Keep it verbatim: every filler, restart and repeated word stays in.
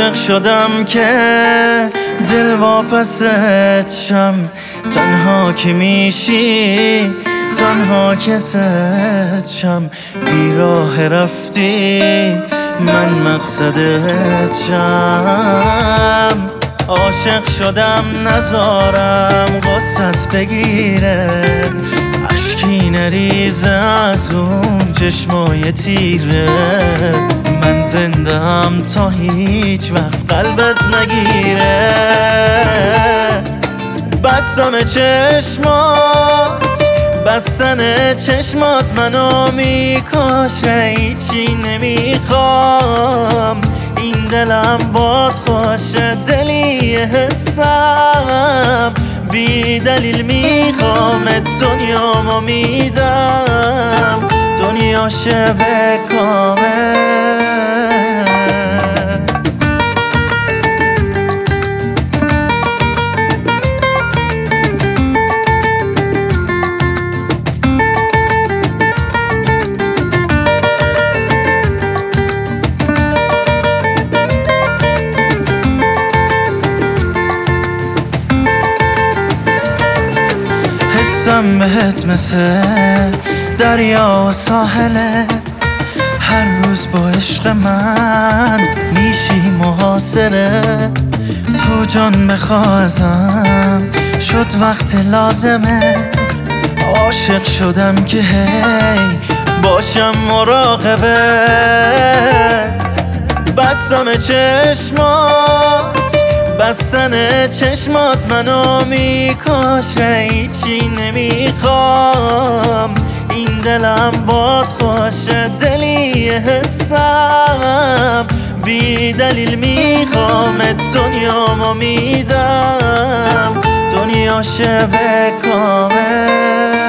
عاشق شدم که دل واپست شم، تنها که میشی تنها که ست شم، بیراه رفتی من مقصدت شم. عاشق شدم نزارم غصت بگیره، اشکی نریزه از اون چشمای تیره، من زندم تا هیچ وقت قلبت نگیره. بستم چشمات، بستن چشمات منو میکشه، هیچی نمیخوام این دلم باد خوشه، دلی حسم بی دلیل میخوام دنیامو میدم، دنیا شبه کامه. حسم بهت مثل دریا و ساحله، هر روز با عشق من میشی محاصره، تو جان بخوازم شد وقت لازمت، عاشق شدم که هی باشم مراقبت. بستم چشمات، بستن چشمات منو میکشه، هیچی نمیخوام این دلم باد خوشه، دلی حسم بی دلیل میخوام دنیامو میدم، دنیا شبه کامه.